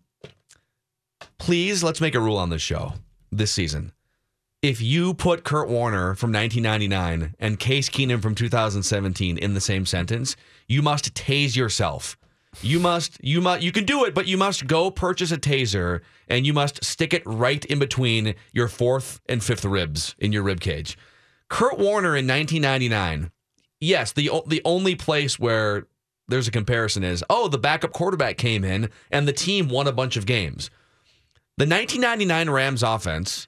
Speaker 2: please, let's make a rule on this show this season. If you put Kurt Warner from nineteen ninety-nine and Case Keenum from two thousand seventeen in the same sentence, you must tase yourself. You must, you must, you can do it, but you must go purchase a taser and you must stick it right in between your fourth and fifth ribs in your rib cage. Kurt Warner in nineteen ninety-nine, yes, the the only place where there's a comparison is, oh, the backup quarterback came in and the team won a bunch of games. The nineteen ninety-nine Rams offense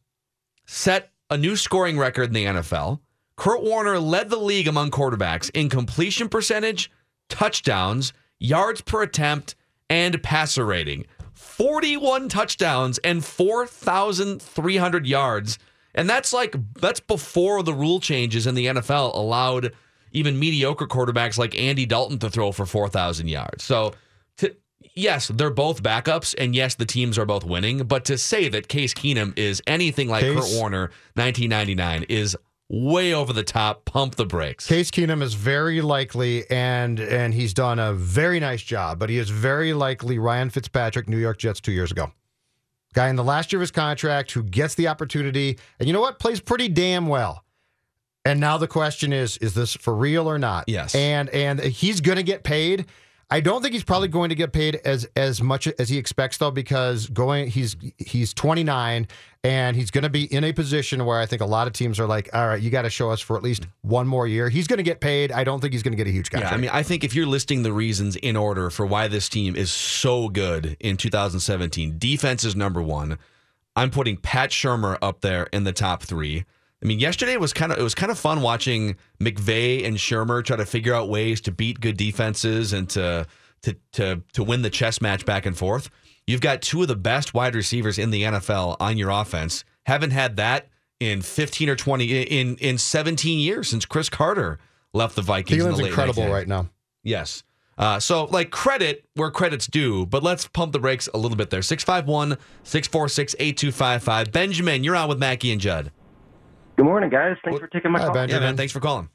Speaker 2: set a new scoring record in the N F L. Kurt Warner led the league among quarterbacks in completion percentage, touchdowns, yards per attempt, and passer rating. forty-one touchdowns and four thousand three hundred yards. And that's like, that's before the rule changes in the N F L allowed even mediocre quarterbacks like Andy Dalton to throw for four thousand yards. So, to, yes, they're both backups, and yes, the teams are both winning. But to say that Case Keenum is anything like
Speaker 3: Case,
Speaker 2: Kurt Warner nineteen ninety-nine is way over the top. Pump the brakes.
Speaker 3: Case Keenum is very likely, and and he's done a very nice job, but he is very likely Ryan Fitzpatrick, New York Jets two years ago. Guy in the last year of his contract who gets the opportunity, and you know what? Plays pretty damn well. And now the question is, is this for real or not?
Speaker 2: Yes.
Speaker 3: And and he's going to get paid. I don't think he's probably going to get paid as as much as he expects, though, because going he's he's twenty-nine and he's going to be in a position where I think a lot of teams are like, all right, you got to show us for at least one more year. He's going to get paid. I don't think he's going to get a huge contract.
Speaker 2: Yeah, I mean, I think if you're listing the reasons in order for why this team is so good in two thousand seventeen, defense is number one. I'm putting Pat Shurmur up there in the top three. I mean, yesterday was kind of it was kind of fun watching McVay and Shurmur try to figure out ways to beat good defenses and to to to to win the chess match back and forth. You've got two of the best wide receivers in the N F L on your offense. Haven't had that in fifteen or twenty in in seventeen years since Chris Carter left the Vikings.
Speaker 3: Thielen's
Speaker 2: in the late
Speaker 3: incredible
Speaker 2: nineties.
Speaker 3: right now.
Speaker 2: Yes. Uh, so, like, credit where credit's due, but let's pump the brakes a little bit there. six five one, six four six, eight two five five. Benjamin, you're on with Mackie and Judd.
Speaker 17: Good morning, guys. Thanks for taking my
Speaker 2: Hi,
Speaker 17: call.
Speaker 2: Benjamin. Yeah, man, thanks for calling.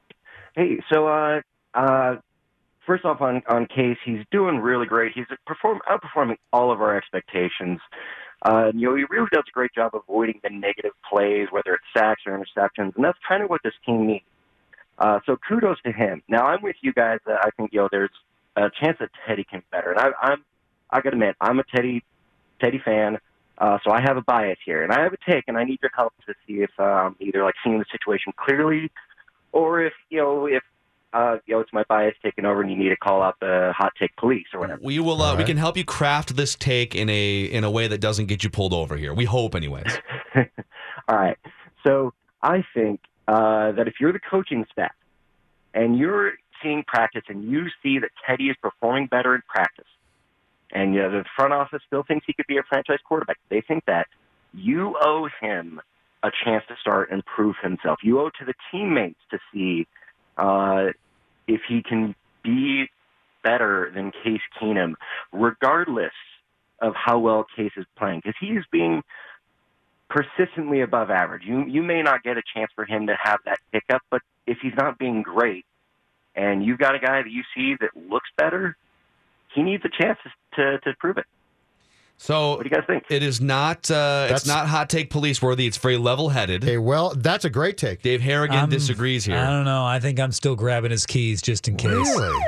Speaker 17: Hey, so uh, uh, first off on, on Case, he's doing really great. He's perform, outperforming all of our expectations. Uh, you know, he really does a great job avoiding the negative plays, whether it's sacks or interceptions, and that's kind of what this team needs. Uh, so kudos to him. Now, I'm with you guys. Uh, I think, you know, there's a chance that Teddy can be better. And I, I'm, I got to admit, I'm a Teddy, Teddy fan. Uh, so I have a bias here, and I have a take, and I need your help to see if um, either like seeing the situation clearly, or if you know if uh, you know, it's my bias taking over, and you need to call out the hot take police or whatever.
Speaker 2: We will. Uh, We can help you craft this take in a in a way that doesn't get you pulled over here. We hope, anyways.
Speaker 17: All right. So I think uh, that if you're the coaching staff and you're seeing practice and you see that Teddy is performing better in practice, and you know, the front office still thinks he could be a franchise quarterback, they think that you owe him a chance to start and prove himself. You owe it to the teammates to see uh, if he can be better than Case Keenum, regardless of how well Case is playing, because he is being persistently above average. You you may not get a chance for him to have that pickup, but if he's not being great, and you've got a guy that you see that looks better, he needs a chance to to prove it.
Speaker 2: So,
Speaker 17: what do you guys think?
Speaker 2: It is not. Uh, it's not hot take police worthy. It's very level headed.
Speaker 3: Hey, well, that's a great take.
Speaker 2: Dave Harrigan
Speaker 10: I'm-
Speaker 2: disagrees here.
Speaker 10: I don't know. I think I'm still grabbing his keys just in case.
Speaker 3: Really?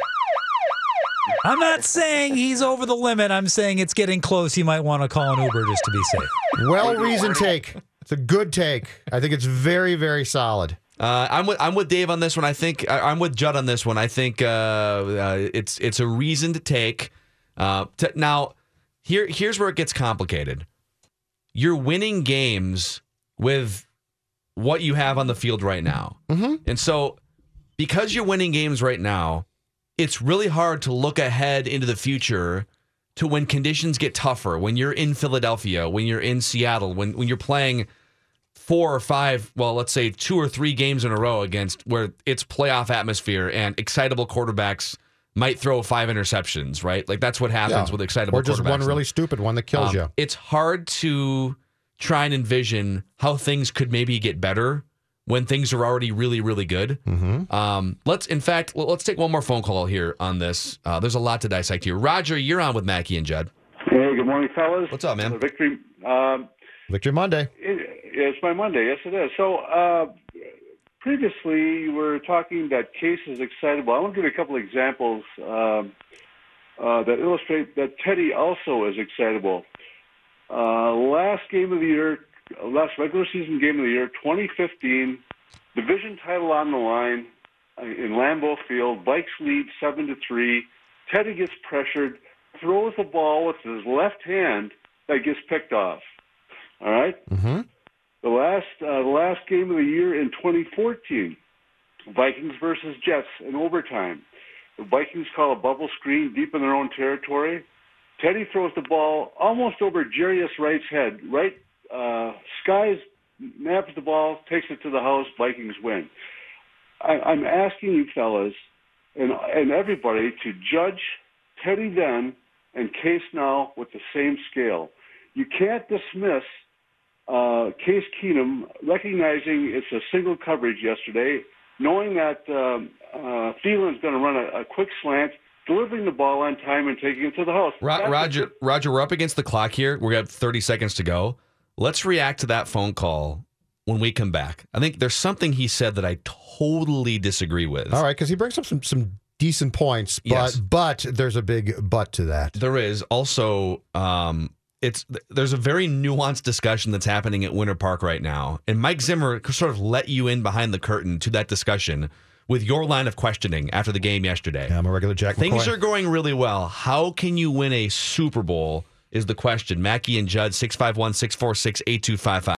Speaker 10: I'm not saying he's over the limit. I'm saying it's getting close. He might want to call an Uber just to be safe.
Speaker 3: Well-reasoned take. It's a good take. I think it's very, very solid.
Speaker 2: Uh, I'm with I'm with Dave on this one. I think I, I'm with Judd on this one. I think uh, uh, it's it's a reason to take. Uh, to, now, here here's where it gets complicated. You're winning games with what you have on the field right now,
Speaker 3: mm-hmm.
Speaker 2: and so because you're winning games right now, it's really hard to look ahead into the future to when conditions get tougher. When you're in Philadelphia, when you're in Seattle, when when you're playing four or five, well, let's say two or three games in a row against where it's playoff atmosphere and excitable quarterbacks might throw five interceptions, right? Like that's what happens
Speaker 3: Yeah.
Speaker 2: with excitable
Speaker 3: Or just
Speaker 2: quarterbacks.
Speaker 3: one really stupid one that kills
Speaker 2: Um,
Speaker 3: you.
Speaker 2: It's hard to try and envision how things could maybe get better when things are already really, really good.
Speaker 3: Mm-hmm.
Speaker 2: Um, let's, in fact, l- let's take one more phone call here on this. Uh, there's a lot to dissect here. Roger, you're on with Mackie and Judd.
Speaker 16: Hey, good morning, fellas.
Speaker 2: What's up, man?
Speaker 16: Victory. Um,
Speaker 3: Victory Monday.
Speaker 16: it, it's my Monday. Yes, it is. So uh, previously, you were talking that Case is excitable. I want to give you a couple of examples um, uh, that illustrate that Teddy also is excitable. Uh, last game of the year, last regular season game of the year, twenty fifteen, division title on the line in Lambeau Field. Vikes lead seven to three. Teddy gets pressured, throws the ball with his left hand that gets picked off. All right.
Speaker 3: Mm-hmm.
Speaker 16: The last uh, the last game of the year in twenty fourteen, Vikings versus Jets in overtime. The Vikings call a bubble screen deep in their own territory. Teddy throws the ball almost over Jarius Wright's head. Wright uh, skies, naps the ball, takes it to the house. Vikings win. I, I'm asking you fellas and and everybody to judge Teddy then and Case now with the same scale. You can't dismiss uh, Case Keenum, recognizing it's a single coverage yesterday, knowing that um, uh, Thielen's going to run a, a quick slant, delivering the ball on time and taking it to the house.
Speaker 2: Ro- Roger, Roger, we're up against the clock here. We got thirty seconds to go. Let's react to that phone call when we come back. I think there's something he said that I totally disagree with.
Speaker 3: All right, because he brings up some some decent points, but
Speaker 2: Yes.
Speaker 3: but there's a big but to that.
Speaker 2: There is also um, it's there's a very nuanced discussion that's happening at Winter Park right now, and Mike Zimmer sort of let you in behind the curtain to that discussion with your line of questioning after the game yesterday.
Speaker 3: Yeah, I'm a regular Jack
Speaker 2: Things
Speaker 3: McCoy.
Speaker 2: are going really well. How can you win a Super Bowl is the question. Mackie and Judd, six five one, six four six, eight two five five.